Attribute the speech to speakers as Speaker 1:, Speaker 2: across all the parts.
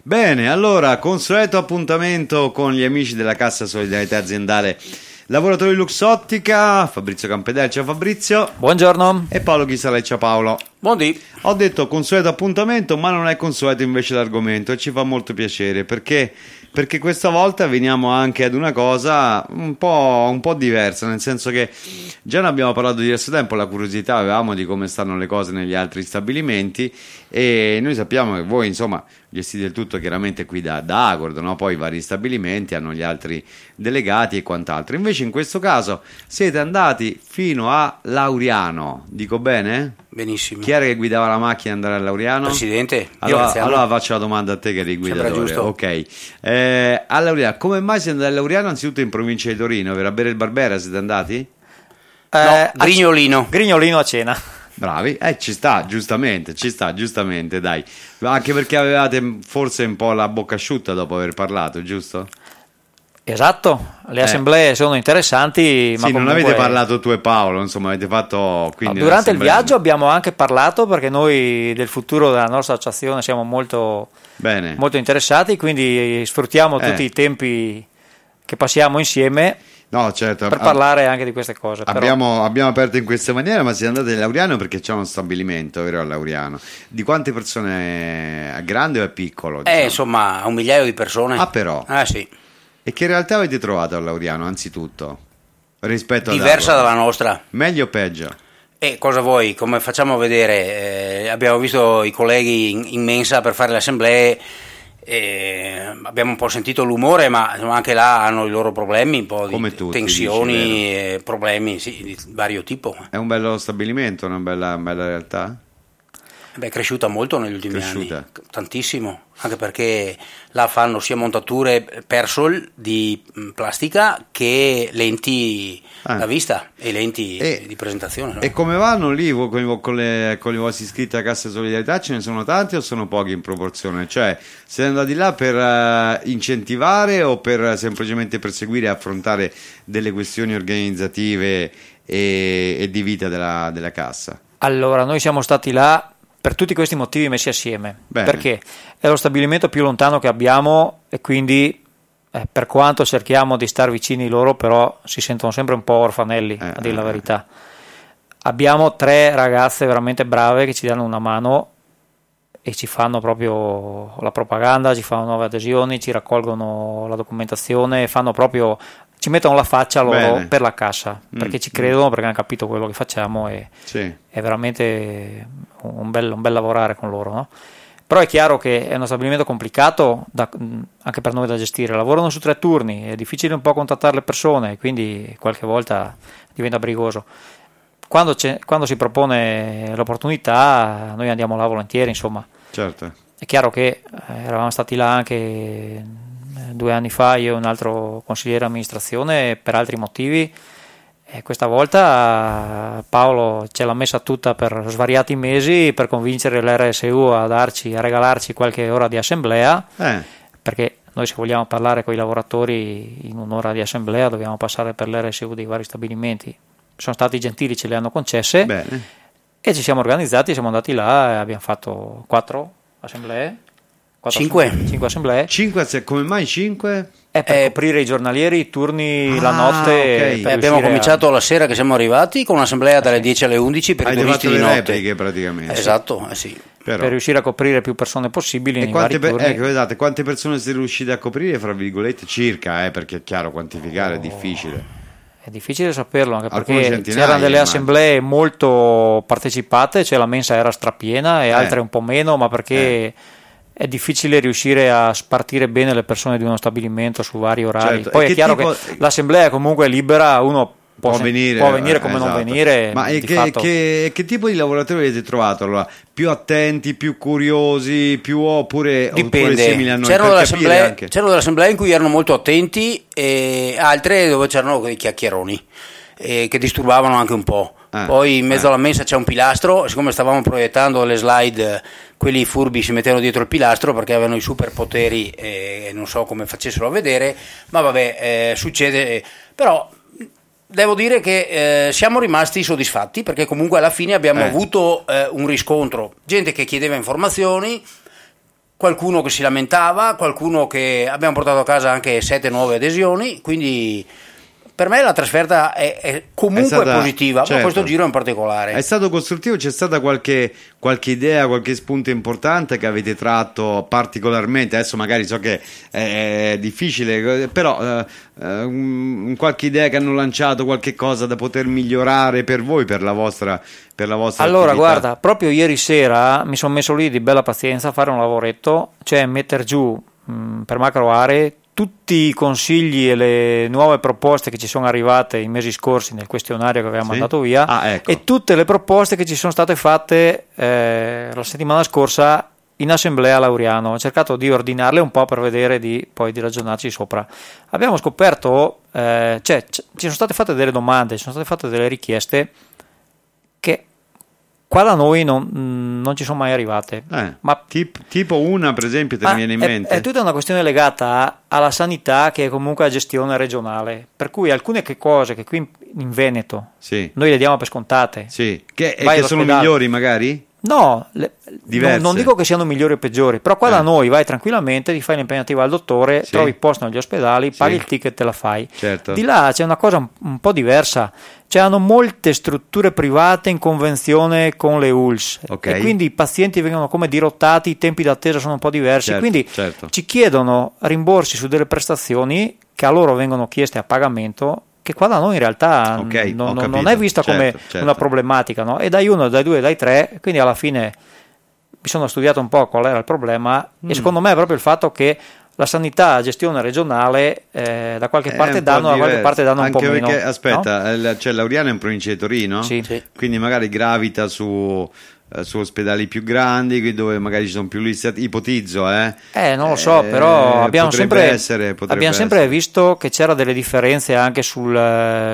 Speaker 1: Bene, allora, consueto appuntamento con gli amici della Cassa Solidarietà Aziendale Lavoratori Luxottica, Fabrizio Campedel, ciao Fabrizio.
Speaker 2: Buongiorno.
Speaker 1: E Paolo Chisalè, ciao Paolo.
Speaker 3: Buondì.
Speaker 1: Ho detto consueto appuntamento, ma non è consueto invece l'argomento e ci fa molto piacere perché questa volta veniamo anche ad una cosa un po' diversa, nel senso che già ne abbiamo parlato diverso tempo, la curiosità avevamo di come stanno le cose negli altri stabilimenti e noi sappiamo che voi insomma gestite il tutto chiaramente qui da Agord, no? Poi i vari stabilimenti hanno gli altri delegati e quant'altro. Invece in questo caso siete andati fino a Lauriano, dico bene?
Speaker 3: Benissimo.
Speaker 1: Chi era che guidava la macchina ad andare a Lauriano?
Speaker 3: Presidente.
Speaker 1: Allora faccio la domanda a te che eri guidatore.
Speaker 3: Giusto.
Speaker 1: Ok. A Lauriano, come mai siete andati a Lauriano anzitutto in provincia di Torino? Per bere il Barbera siete andati?
Speaker 3: No, Grignolino.
Speaker 2: Grignolino a cena.
Speaker 1: Bravi, ci sta giustamente, dai. Anche perché avevate forse un po' la bocca asciutta dopo aver parlato, giusto?
Speaker 2: Esatto, le assemblee sono interessanti, ma
Speaker 1: sì,
Speaker 2: comunque...
Speaker 1: non avete parlato tu e Paolo, insomma, avete fatto quindi
Speaker 2: durante il viaggio abbiamo anche parlato perché noi del futuro della nostra associazione siamo molto interessati, quindi sfruttiamo tutti i tempi che passiamo insieme.
Speaker 1: No, certo,
Speaker 2: per parlare anche di queste cose.
Speaker 1: Abbiamo aperto in questa maniera, ma siete andati a Lauriano perché c'è uno stabilimento, vero, a Lauriano? Di quante persone? È grande o è piccolo? Diciamo?
Speaker 3: Insomma, 1 migliaio di persone.
Speaker 1: Ah, però?
Speaker 3: Sì.
Speaker 1: E che realtà avete trovato a Lauriano, anzitutto? Rispetto
Speaker 3: diversa dalla nostra.
Speaker 1: Meglio o peggio?
Speaker 3: Cosa vuoi? Come facciamo vedere? Abbiamo visto i colleghi in mensa per fare le assemblee. Abbiamo un po' sentito l'umore, ma anche là hanno i loro problemi, un po' di tensioni, problemi di vario tipo.
Speaker 1: È un bello stabilimento, una bella realtà?
Speaker 3: È cresciuta molto negli ultimi anni, tantissimo, anche perché là fanno sia montature Persol di plastica che lenti da vista e lenti di presentazione. No?
Speaker 1: E come vanno lì con i vostri iscritti a Cassa Solidarietà? Ce ne sono tanti o sono pochi in proporzione? Cioè, siete andati là per incentivare o per semplicemente perseguire e affrontare delle questioni organizzative e di vita della Cassa?
Speaker 2: Allora, noi siamo stati là per tutti questi motivi messi assieme.
Speaker 1: Bene.
Speaker 2: Perché è lo stabilimento più lontano che abbiamo e quindi per quanto cerchiamo di star vicini loro, però si sentono sempre un po' orfanelli, a dire la verità. Abbiamo 3 ragazze veramente brave che ci danno una mano e ci fanno proprio la propaganda, ci fanno nuove adesioni, ci raccolgono la documentazione, ci mettono la faccia loro per la cassa, perché ci credono, perché hanno capito quello che facciamo e è veramente un bel lavorare con loro, no? Però è chiaro che è uno stabilimento complicato anche per noi da gestire, lavorano su 3 turni, è difficile un po' contattare le persone, quindi qualche volta diventa brigoso. Quando si propone l'opportunità noi andiamo là volentieri, insomma.
Speaker 1: Certo.
Speaker 2: È chiaro che eravamo stati là anche 2 anni fa, io e un altro consigliere amministrazione, per altri motivi, e questa volta Paolo ce l'ha messa tutta per svariati mesi per convincere l'RSU a regalarci qualche ora di assemblea, perché noi se vogliamo parlare con i lavoratori in un'ora di assemblea dobbiamo passare per l'RSU dei vari stabilimenti. Sono stati gentili, ce le hanno concesse.
Speaker 1: Bene.
Speaker 2: E ci siamo organizzati, siamo andati là e abbiamo fatto 4 assemblee.
Speaker 3: 5
Speaker 2: assemblee.
Speaker 1: 5, come mai 5?
Speaker 2: Per coprire i giornalieri, i turni, la notte.
Speaker 3: Abbiamo cominciato la sera che siamo arrivati con un'assemblea dalle 10 alle 11 per i turisti di notte.
Speaker 1: Repliche praticamente.
Speaker 3: Esatto, sì.
Speaker 2: Per riuscire a coprire più persone possibili nei vari turni.
Speaker 1: Scusate, quante persone siete riusciti a coprire, fra virgolette, circa, perché è chiaro, quantificare è difficile.
Speaker 2: È difficile saperlo, anche perché c'erano delle assemblee molto partecipate, cioè la mensa era strapiena e altre un po' meno, ma perché è difficile riuscire a spartire bene le persone di uno stabilimento su vari orari.
Speaker 1: Certo.
Speaker 2: Poi è chiaro che l'assemblea è comunque libera, uno può venire come non venire.
Speaker 1: Ma che tipo di lavoratori avete trovato allora? Più attenti, più curiosi, oppure simili a noi?
Speaker 3: C'erano delle assemblee in cui erano molto attenti e altre dove c'erano quei chiacchieroni che disturbavano anche un po'. Poi in mezzo alla mensa c'è un pilastro, siccome stavamo proiettando le slide, quelli furbi si mettevano dietro il pilastro perché avevano i superpoteri e non so come facessero a vedere, ma vabbè, succede. Però devo dire che siamo rimasti soddisfatti perché comunque alla fine abbiamo avuto un riscontro, gente che chiedeva informazioni, qualcuno che si lamentava, qualcuno che abbiamo portato a casa anche 7 nuove adesioni, quindi per me la trasferta è comunque stata positiva, certo, ma questo giro in particolare.
Speaker 1: È stato costruttivo? C'è stata qualche idea, qualche spunto importante che avete tratto particolarmente? Adesso magari so che è difficile, però qualche idea che hanno lanciato, qualche cosa da poter migliorare per voi, per la vostra
Speaker 2: allora
Speaker 1: attività?
Speaker 2: Guarda, proprio ieri sera mi sono messo lì di bella pazienza a fare un lavoretto, cioè mettere giù per macro aree tutti i consigli e le nuove proposte che ci sono arrivate i mesi scorsi nel questionario che avevamo mandato via,
Speaker 1: ecco,
Speaker 2: e tutte le proposte che ci sono state fatte la settimana scorsa in assemblea a Lauriano. Ho cercato di ordinarle un po' per vedere poi di ragionarci sopra. Abbiamo scoperto, ci sono state fatte delle domande, ci sono state fatte delle richieste che qua da noi non ci sono mai arrivate.
Speaker 1: Ma tipo una, per esempio, ti viene in mente?
Speaker 2: È tutta una questione legata alla sanità, che è comunque a gestione regionale, per cui alcune cose che qui in Veneto noi le diamo per scontate,
Speaker 1: che sono migliori magari?
Speaker 2: No, non dico che siano migliori o peggiori, però qua da noi vai tranquillamente, ti fai l'impegnativa al dottore, trovi posto negli ospedali, paghi il ticket e te la fai.
Speaker 1: Certo.
Speaker 2: Di là c'è una cosa un po' diversa, hanno molte strutture private in convenzione con le ULSS, e quindi i pazienti vengono come dirottati, i tempi d'attesa sono un po' diversi, quindi ci chiedono rimborsi su delle prestazioni che a loro vengono chieste a pagamento, che qua da noi in realtà non è vista come una problematica, no? E dai 1, dai 2, dai 3, quindi alla fine mi sono studiato un po' qual era il problema, e secondo me è proprio il fatto che la sanità a gestione regionale da qualche parte danno, da qualche parte danno un po' meno.
Speaker 1: Perché, aspetta, no? Lauriano è in provincia di Torino, quindi magari gravita su ospedali più grandi, dove magari ci sono più liste, ipotizzo,
Speaker 2: non lo so, però abbiamo sempre visto che c'era delle differenze anche sulle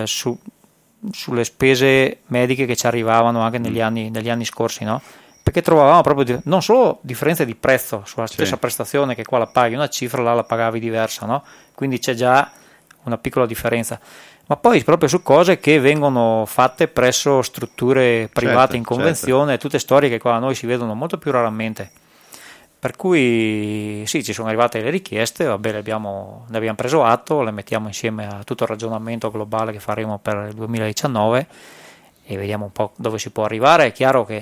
Speaker 2: spese mediche che ci arrivavano anche negli anni scorsi, no? Perché trovavamo proprio non solo differenze di prezzo sulla stessa prestazione, che qua la paghi una cifra, là la pagavi diversa, no? Quindi c'è già una piccola differenza, ma poi proprio su cose che vengono fatte presso strutture private in convenzione, tutte storie che qua da noi si vedono molto più raramente, per cui ci sono arrivate le richieste, vabbè, ne abbiamo preso atto, le mettiamo insieme a tutto il ragionamento globale che faremo per il 2019 e vediamo un po' dove si può arrivare. È chiaro che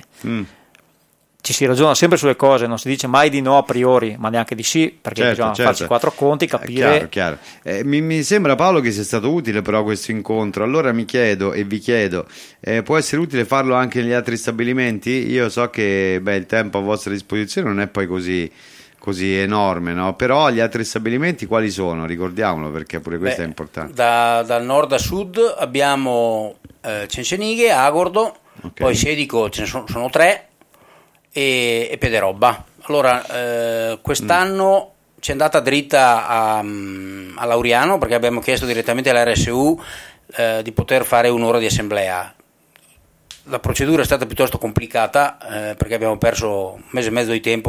Speaker 2: ci si ragiona sempre sulle cose, non si dice mai di no a priori, ma neanche di sì, perché bisogna farci 4 conti, capire.
Speaker 1: Chiaro. Mi sembra, Paolo, che sia stato utile però questo incontro. Allora mi chiedo e vi chiedo, può essere utile farlo anche negli altri stabilimenti? Io so che il tempo a vostra disposizione non è poi così enorme, no? Però gli altri stabilimenti quali sono? Ricordiamolo, perché pure questo è importante.
Speaker 3: Dal nord a sud abbiamo Cencenighe, Agordo, poi Sedico, ce ne sono 3, e Pederobba. Allora, quest'anno ci è andata dritta a Lauriano, perché abbiamo chiesto direttamente all'RSU di poter fare un'ora di assemblea. La procedura è stata piuttosto complicata, perché abbiamo perso un mese e mezzo di tempo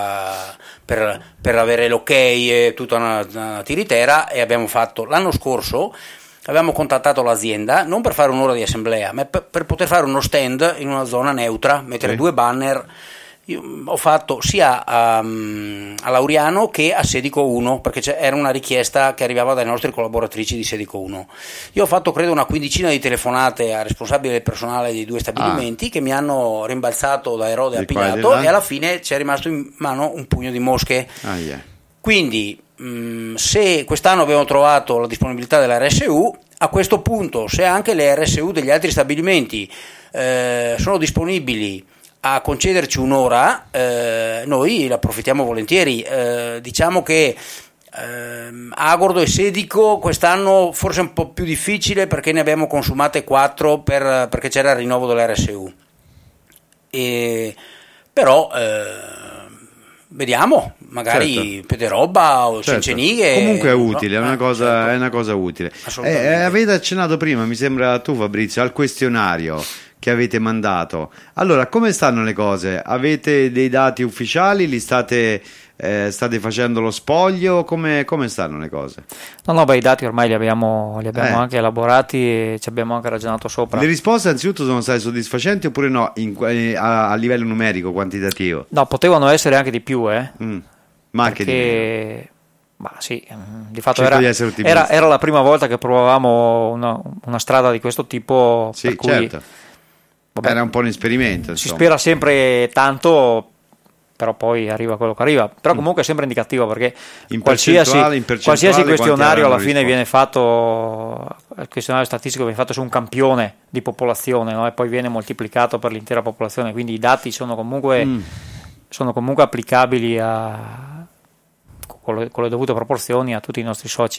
Speaker 3: per avere l'ok e tutta una tiritera, e abbiamo fatto l'anno scorso. Abbiamo contattato l'azienda non per fare un'ora di assemblea, ma per poter fare uno stand in una zona neutra, mettere 2 banner. Io ho fatto sia a Lauriano che a Sedico 1, perché era una richiesta che arrivava dalle nostre collaboratrici di Sedico 1. Io ho fatto credo una quindicina di telefonate a responsabili del personale dei 2 stabilimenti che mi hanno rimbalzato da Erode a Pigliato, e alla fine ci è rimasto in mano un pugno di mosche. Quindi se quest'anno abbiamo trovato la disponibilità della RSU, a questo punto, se anche le RSU degli altri stabilimenti sono disponibili a concederci un'ora, noi la approfittiamo volentieri. Diciamo che Agordo e Sedico quest'anno forse è un po' più difficile, perché ne abbiamo consumate 4 perché c'era il rinnovo dell'RSU, però vediamo, magari Pederobba o Cencenighe.
Speaker 1: Comunque è utile, è una cosa utile. Avete accennato prima, mi sembra tu, Fabrizio, al questionario che avete mandato. Allora, come stanno le cose? Avete dei dati ufficiali? Li state facendo lo spoglio? Come stanno le cose?
Speaker 2: No, i dati ormai li abbiamo anche elaborati e ci abbiamo anche ragionato sopra.
Speaker 1: Le risposte anzitutto sono state soddisfacenti oppure no, a livello numerico, quantitativo?
Speaker 2: No, potevano essere anche di più,
Speaker 1: Ma anche
Speaker 2: perché, ma sì, di fatto
Speaker 1: era
Speaker 2: la prima volta che provavamo una strada di questo tipo.
Speaker 1: Sì,
Speaker 2: per cui,
Speaker 1: certo.
Speaker 2: vabbè,
Speaker 1: era un po' un esperimento.
Speaker 2: Si spera sempre tanto, però poi arriva quello che arriva. Però comunque è sempre indicativo, perché qualsiasi questionario alla fine viene fatto, il questionario statistico viene fatto su un campione di popolazione, no? E poi viene moltiplicato per l'intera popolazione, quindi i dati sono comunque applicabili con le dovute proporzioni a tutti i nostri soci.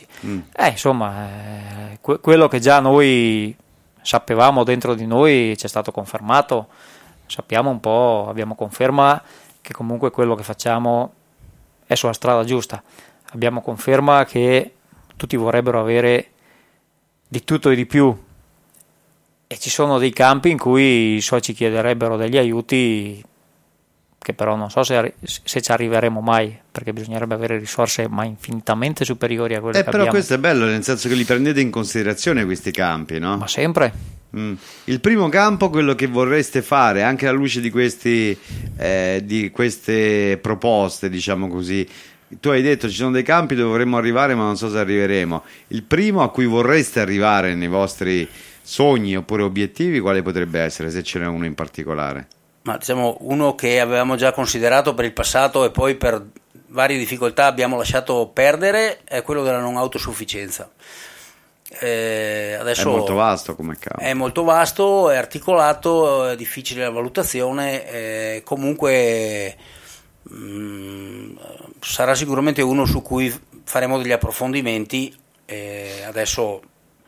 Speaker 2: Quello che già noi sapevamo dentro di noi ci è stato confermato, sappiamo un po', abbiamo conferma che comunque quello che facciamo è sulla strada giusta, abbiamo conferma che tutti vorrebbero avere di tutto e di più, e ci sono dei campi in cui i soci chiederebbero degli aiuti che però non so se ci arriveremo mai, perché bisognerebbe avere risorse ma infinitamente superiori a quelle che
Speaker 1: però
Speaker 2: abbiamo.
Speaker 1: Questo è bello, nel senso che li prendete in considerazione questi campi, no?
Speaker 2: Ma sempre.
Speaker 1: Il primo campo, quello che vorreste fare, anche alla luce di queste proposte, diciamo così, tu hai detto ci sono dei campi dove vorremmo arrivare ma non so se arriveremo. Il primo a cui vorreste arrivare nei vostri sogni oppure obiettivi, quale potrebbe essere, se ce n'è uno in particolare?
Speaker 3: Ma diciamo uno che avevamo già considerato per il passato e poi per varie difficoltà abbiamo lasciato perdere, è quello della non autosufficienza. Adesso
Speaker 1: è molto vasto come campo.
Speaker 3: È molto vasto, è articolato, è difficile la valutazione, comunque sarà sicuramente uno su cui faremo degli approfondimenti. Adesso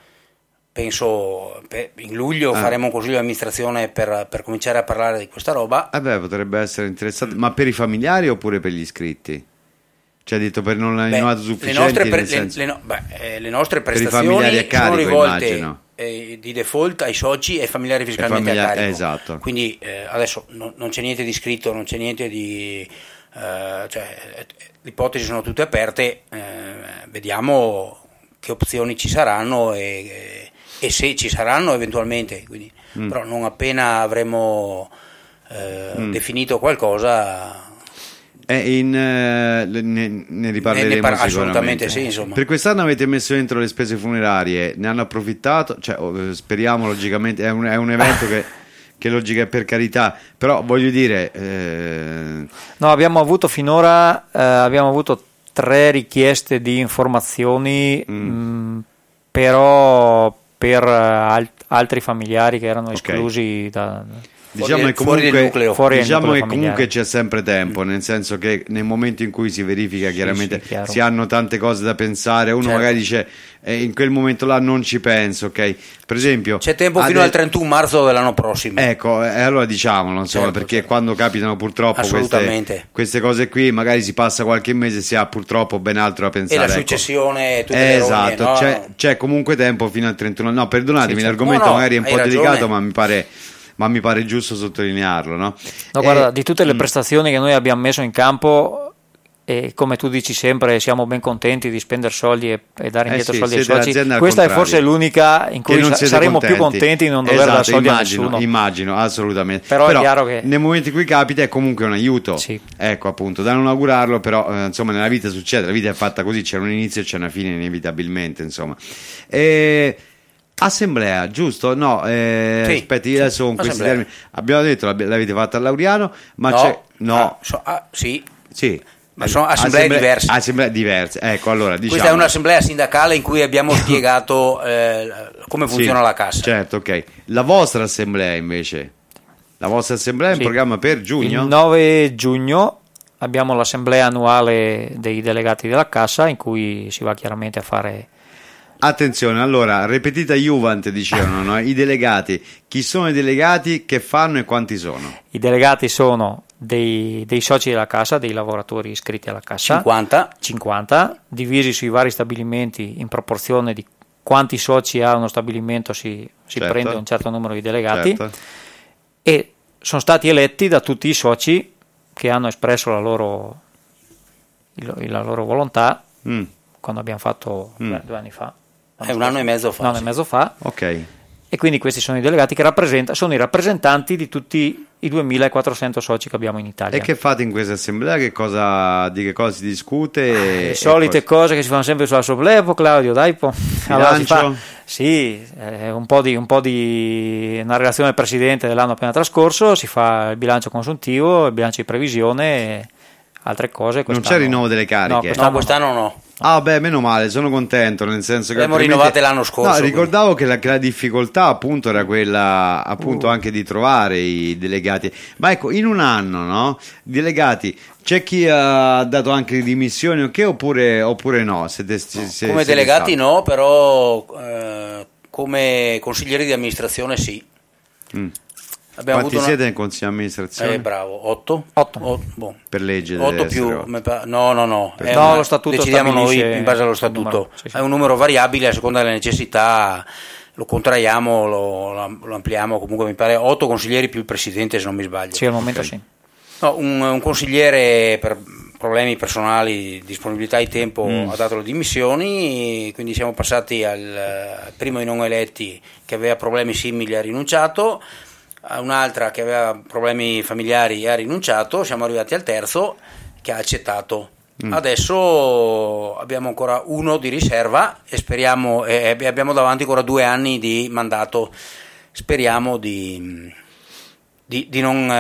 Speaker 3: penso in luglio faremo un consiglio di amministrazione per cominciare a parlare di questa roba.
Speaker 1: Potrebbe essere interessante, ma per i familiari oppure per gli iscritti? Cioè, detto per non autosufficienti,
Speaker 3: le nostre prestazioni sono rivolte di default ai soci e familiari fiscalmente a carico.
Speaker 1: Esatto.
Speaker 3: Quindi adesso non c'è niente di scritto, non c'è niente di le ipotesi sono tutte aperte, vediamo che opzioni ci saranno e se ci saranno eventualmente, quindi, però non appena avremo definito qualcosa
Speaker 1: ne riparleremo
Speaker 3: assolutamente sì, insomma.
Speaker 1: Per quest'anno avete messo dentro le spese funerarie, ne hanno approfittato? Speriamo, logicamente è un evento che logica è, per carità, però voglio dire
Speaker 2: no, abbiamo avuto finora 3 richieste di informazioni, però per altri familiari che erano esclusi
Speaker 1: diciamo che comunque c'è sempre tempo, nel senso che nel momento in cui si verifica chiaramente si hanno tante cose da pensare, uno magari dice in quel momento là non ci penso, ok? Per esempio
Speaker 3: c'è tempo fino al 31 marzo dell'anno prossimo,
Speaker 1: allora diciamolo, insomma, perché quando capitano purtroppo queste cose qui magari si passa qualche mese, si ha purtroppo ben altro da pensare,
Speaker 3: e la successione tutte le rogne, no?
Speaker 1: C'è comunque tempo fino al 31. No, perdonatemi, l'argomento magari è un po' delicato, ma mi pare giusto sottolinearlo, no?
Speaker 2: No, guarda, di tutte le prestazioni che noi abbiamo messo in campo, e come tu dici sempre, siamo ben contenti di spendere soldi e dare indietro soldi ai soci. Questa è forse l'unica in cui saremo più contenti di non dover dare soldi a nessuno.
Speaker 1: Immagino, assolutamente.
Speaker 2: Però è chiaro che
Speaker 1: nel momento in cui capita è comunque un aiuto. Sì. Ecco, appunto, da non augurarlo, però insomma nella vita succede, la vita è fatta così, c'è un inizio e c'è una fine inevitabilmente, insomma. Assemblea, giusto? No, aspetti, adesso con questi termini abbiamo detto l'avete fatta a Lauriano, ma
Speaker 3: sì.
Speaker 1: Ma
Speaker 3: sono assemblee
Speaker 1: diverse. Ecco, allora diciamo.
Speaker 3: Questa è un'assemblea sindacale in cui abbiamo spiegato come funziona la cassa.
Speaker 1: Certo, ok. La vostra assemblea invece? La vostra assemblea è in programma per giugno?
Speaker 2: Il 9 giugno abbiamo l'assemblea annuale dei delegati della cassa, in cui si va chiaramente a fare.
Speaker 1: Attenzione, allora, repetita Juvent, dicevano, no? I delegati. Chi sono i delegati? Che fanno e quanti sono?
Speaker 2: I delegati sono dei soci della cassa, dei lavoratori iscritti alla cassa. 50, divisi sui vari stabilimenti in proporzione di quanti soci ha uno stabilimento, si prende un certo numero di delegati. E sono stati eletti da tutti i soci che hanno espresso la loro volontà quando abbiamo fatto 2 anni fa.
Speaker 3: È un anno e mezzo fa.
Speaker 1: Ok.
Speaker 2: e quindi questi sono i delegati che sono i rappresentanti di tutti i 2400 soci che abbiamo in Italia.
Speaker 1: E che fate in questa assemblea? Di che cosa si discute?
Speaker 2: Le solite cose che si fanno sempre sull'assemblea, Claudio, dai po'.
Speaker 1: Bilancio?
Speaker 2: Sì, un po' di una relazione al Presidente dell'anno appena trascorso, si fa il bilancio consuntivo, il bilancio di previsione e altre cose.
Speaker 1: Non c'è rinnovo delle cariche?
Speaker 3: No, quest'anno no.
Speaker 1: Ah, beh, meno male, sono contento, nel senso che
Speaker 3: abbiamo rinnovate l'anno scorso.
Speaker 1: No, ricordavo che la difficoltà appunto era quella appunto anche di trovare i delegati. Ma ecco, in un anno, no? Delegati, c'è chi ha dato anche le dimissioni, oppure no?
Speaker 3: Come delegati no, però come consiglieri di amministrazione sì.
Speaker 1: Quanti siete nel consiglio di amministrazione?
Speaker 3: Bravo, 8.
Speaker 1: Boh. Per legge
Speaker 3: 8 più no,
Speaker 2: lo statuto
Speaker 3: decidiamo noi in base allo statuto. Sì. È un numero variabile a seconda delle necessità, lo contraiamo, lo ampliamo, comunque mi pare 8 consiglieri più il presidente, se non mi sbaglio.
Speaker 2: Sì, al momento sì.
Speaker 3: No, un consigliere per problemi personali, disponibilità di tempo ha dato le dimissioni, quindi siamo passati al primo dei non eletti che aveva problemi simili, ha rinunciato, a un'altra che aveva problemi familiari e ha rinunciato, siamo arrivati al terzo che ha accettato. Adesso abbiamo ancora uno di riserva e speriamo, abbiamo davanti ancora 2 anni di mandato, speriamo di non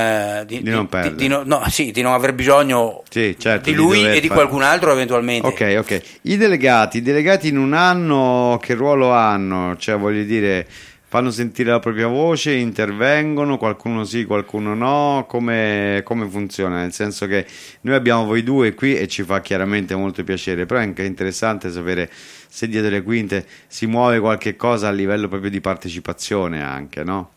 Speaker 3: aver bisogno di lui e di qualcun altro eventualmente.
Speaker 1: Ok. I delegati in un anno che ruolo hanno? Cioè, voglio dire, fanno sentire la propria voce, intervengono, qualcuno sì, qualcuno no, come funziona? Nel senso che noi abbiamo voi due qui e ci fa chiaramente molto piacere, però è anche interessante sapere se dietro le quinte si muove qualche cosa a livello proprio di partecipazione anche, no?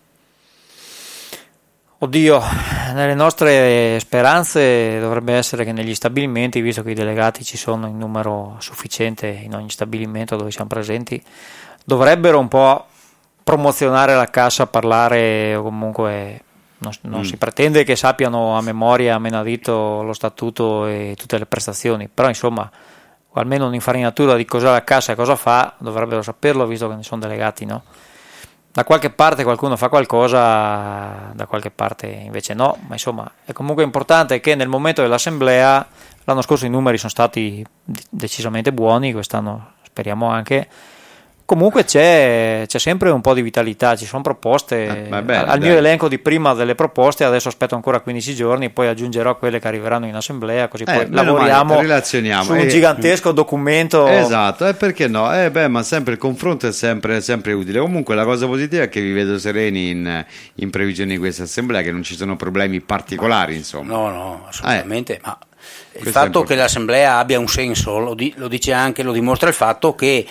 Speaker 2: Oddio, nelle nostre speranze dovrebbe essere che negli stabilimenti, visto che i delegati ci sono in numero sufficiente in ogni stabilimento dove siamo presenti, dovrebbero un po' promozionare la cassa, parlare, o comunque non si pretende che sappiano a memoria, a menadito, lo statuto e tutte le prestazioni, però insomma, o almeno un'infarinatura di cos'è la cassa e cosa fa, dovrebbero saperlo, visto che ne sono delegati, no? Da qualche parte qualcuno fa qualcosa, da qualche parte invece no, ma insomma è comunque importante che nel momento dell'assemblea, l'anno scorso i numeri sono stati decisamente buoni, quest'anno speriamo anche, comunque c'è sempre un po' di vitalità, ci sono proposte, al mio elenco di prima delle proposte, adesso aspetto ancora 15 giorni, poi aggiungerò quelle che arriveranno in assemblea, così poi lavoriamo su un gigantesco documento.
Speaker 1: Esatto, e perché no? Ma sempre il confronto è sempre utile. Comunque la cosa positiva è che vi vedo sereni in previsione di questa assemblea, che non ci sono problemi particolari, insomma.
Speaker 3: No, assolutamente, ma il fatto che l'assemblea abbia un senso lo dice anche, lo dimostra il fatto che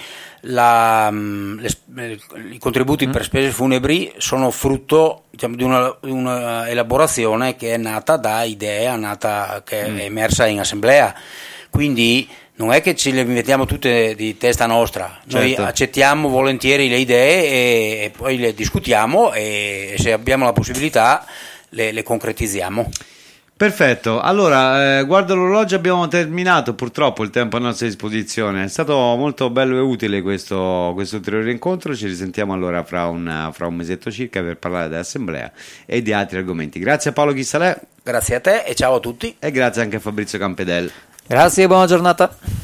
Speaker 3: i contributi per spese funebri sono frutto, diciamo, di una elaborazione che è nata da idea, che è emersa in assemblea, quindi non è che ce le inventiamo tutte di testa nostra, noi accettiamo volentieri le idee e poi le discutiamo e se abbiamo la possibilità le concretizziamo.
Speaker 1: Perfetto, allora guardo l'orologio, abbiamo terminato purtroppo il tempo a nostra disposizione, è stato molto bello e utile questo ulteriore incontro, ci risentiamo allora fra un mesetto circa per parlare dell'assemblea e di altri argomenti. Grazie a Paolo Chissalè.
Speaker 3: Grazie a te e ciao a tutti.
Speaker 1: E grazie anche a Fabrizio Campedel.
Speaker 2: Grazie e buona giornata.